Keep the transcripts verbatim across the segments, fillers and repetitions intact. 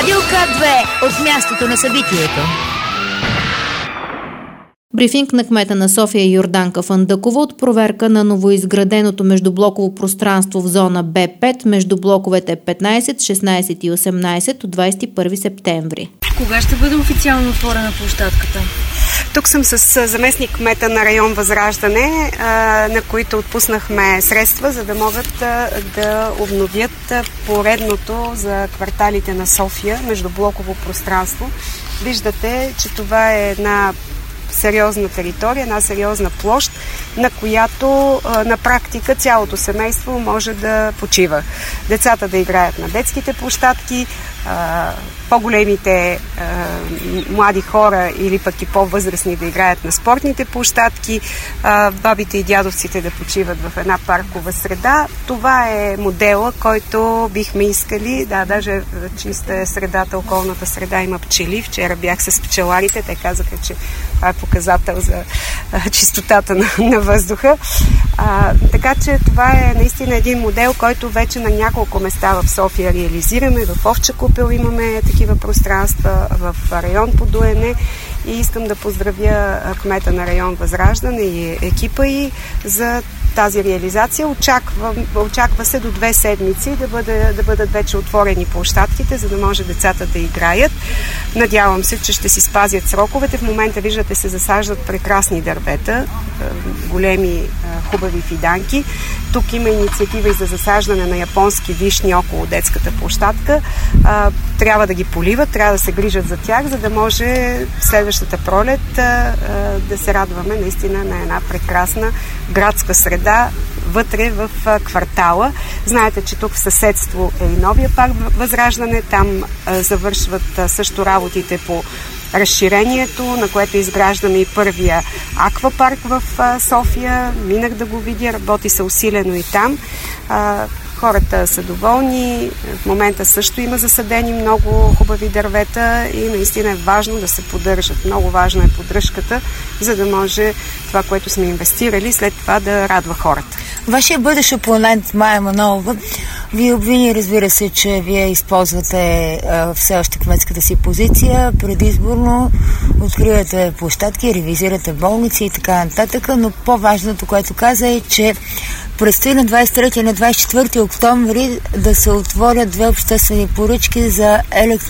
Радио К две от мястото на събитието. Брифинг на кмета на София Йорданка Фандъкова от проверка на новоизграденото междублоково пространство в зона Б пет между блоковете петнайсет, шестнайсет и осемнайсет от двайсет и първи септември. Кога ще бъде официално отворена площадката? Тук съм с заместник кмета на район Възраждане, на които отпуснахме средства, за да могат да обновят поредното за кварталите на София междублоково пространство. Виждате, че това е една сериозна територия, една сериозна площ, на която на практика цялото семейство може да почива. Децата да играят на детските площадки, по-големите млади хора или пък и по-възрастни да играят на спортните площадки, бабите и дядовците да почиват в една паркова среда. Това е модела, който бихме искали. Да, даже чиста е средата, околната среда, има пчели. Вчера бях с пчеларите, те казаха, че това е показател за чистотата на, на въздуха. А, така че това е наистина един модел, който вече на няколко места в София реализираме. В Овча купел имаме такива пространства, в район Подуене, и искам да поздравя кмета на район Възраждане и екипа й за тази реализация. Очаква, очаква се до две седмици да, бъде, да бъдат вече отворени площадките, за да може децата да играят. Надявам се, че ще си спазят сроковете. В момента, виждате, се засаждат прекрасни дървета, големи, хубави фиданки. Тук има инициатива и за засаждане на японски вишни около детската площадка. Трябва да ги поливат, трябва да се грижат за тях, за да може следващата пролет да се радваме наистина на една прекрасна градска среда вътре в квартала. Знаете, че тук в съседство е и новия парк Възраждане. Там завършват също работите по разширението, на което изграждаме и първия аквапарк в София. Минах да го видя, работи се усилено и там. Хората са доволни. В момента също има засадени много хубави дървета и наистина е важно да се поддържат. Много важна е поддръжката, за да може това, което сме инвестирали, след това да радва хората. Вашия бъдещ опонент Мая Манолова ви обвини, разбира се, че вие използвате а, все още кметската си позиция, предизборно откривате площадки, ревизирате болници и така нататък, но по-важното, което каза, е, че предстои на двайсет и трети и на двайсет и четвърти октомври да се отворят две обществени поръчки за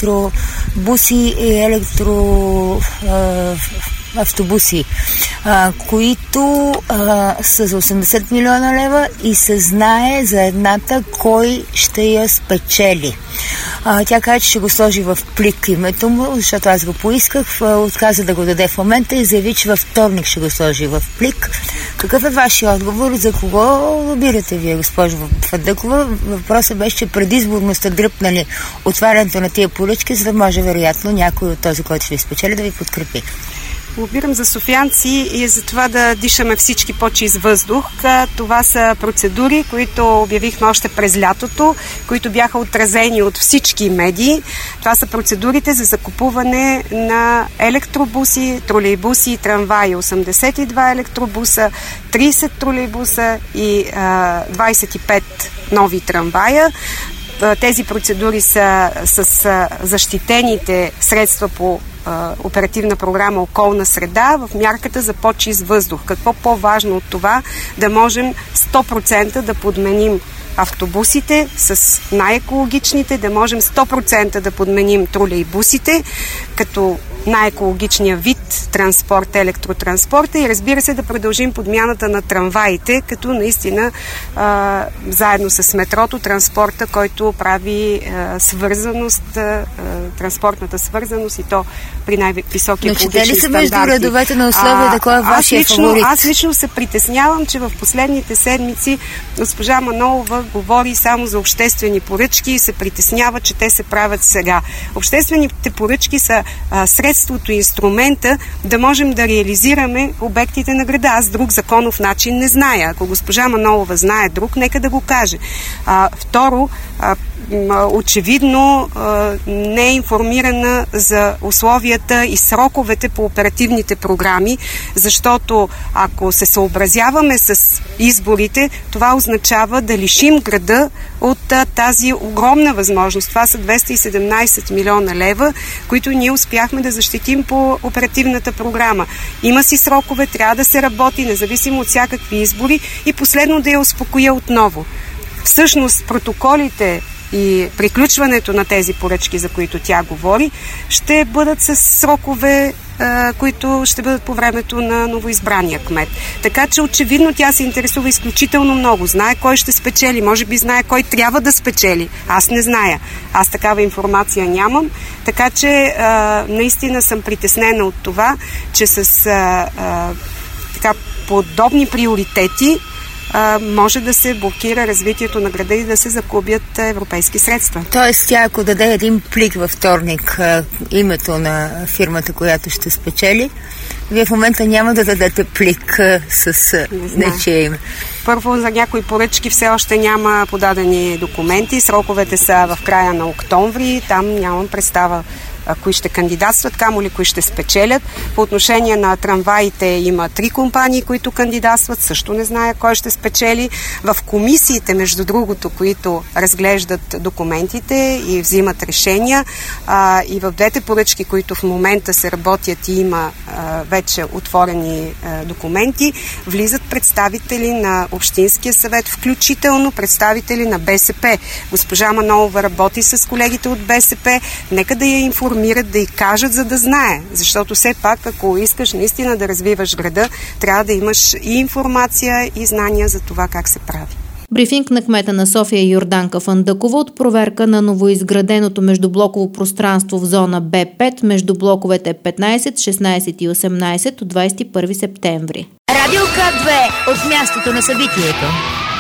електробуси и електро а, автобуси, а, които а, са за осемдесет милиона лева и се знае за едната кой ще я спечели. А, тя каза, че ще го сложи в плик името му, защото аз го поисках, отказа да го даде в момента и заяви, че във вторник ще го сложи в плик. Какъв е вашия отговор? За кого лобирате вие, госпожо Фандъкова? Въпросът беше, че предизборно сте дръпнали отварянето на тия поръчки, за да може вероятно някой от този, който ще ви спечели, да ви подкрепи. Лобирам за софиянци и за това да дишаме всички по-чист въздух. Това са процедури, които обявихме още през лятото, които бяха отразени от всички медии. Това са процедурите за закупуване на електробуси, тролейбуси и трамваи. осемдесет и два електробуса, трийсет тролейбуса и а, двайсет и пет нови трамвая. Тези процедури са с защитените средства по оперативна програма Околна среда в мярката за по-чист въздух. Какво по-важно от това да можем сто процента да подменим автобусите с най-екологичните, да можем сто процента да подменим тролейбусите като най-екологичния вид транспорт, електротранспорта и разбира се да продължим подмяната на трамваите, като наистина а, заедно с метрото транспорта, който прави а, свързаност, а, транспортната свързаност и то при най-високи екологични стандарти. Но чете ли се между редовете на условия, да кой е вашия фаворит? Аз лично се притеснявам, че в последните седмици госпожа Манолова говори само за обществени поръчки и се притеснява, че те се правят сега. Обществените поръчки са а, средството и инструмента да можем да реализираме обектите на града. Аз друг законов начин не зная. Ако госпожа Манолова знае друг, нека да го каже. А, второ, а, очевидно не е информирана за условията и сроковете по оперативните програми, защото ако се съобразяваме с изборите, това означава да лишим града от тази огромна възможност. Това са двеста и седемнайсет милиона лева, които ние успяхме да защитим по оперативната програма. Има си срокове, трябва да се работи, независимо от всякакви избори, и последно да я успокоя отново. Всъщност протоколите и приключването на тези поръчки, за които тя говори, ще бъдат с срокове, които ще бъдат по времето на новоизбрания кмет. Така че очевидно тя се интересува изключително много. Знае кой ще спечели, може би знае кой трябва да спечели. Аз не зная. Аз такава информация нямам. Така че наистина съм притеснена от това, че с а, а, така, подобни приоритети може да се блокира развитието на града и да се загубят европейски средства. Тоест, тя ако даде един плик във вторник, името на фирмата, която ще спечели, вие в момента няма да дадете плик с нечие име. Първо, за някои поръчки все още няма подадени документи. Сроковете са в края на октомври. Там нямам представа кои ще кандидатстват, камо ли кои ще спечелят. По отношение на трамваите има три компании, които кандидатстват. Също не зная кой ще спечели. В комисиите, между другото, които разглеждат документите и взимат решения, а, и в двете поръчки, които в момента се работят и има а, вече отворени а, документи, влизат представители на Общинския съвет, включително представители на БСП. Госпожа Манолова работи с колегите от БСП. Нека да я информират, да й кажат, за да знае. Защото все пак, ако искаш наистина да развиваш града, трябва да имаш и информация, и знания за това как се прави. Брифинг на кмета на София Йорданка Фандъкова от проверка на новоизграденото междублоково пространство в зона Б пет между блоковете петнайсет, шестнайсет и осемнайсет от двайсет и първи септември. Радио К две от мястото на събитието.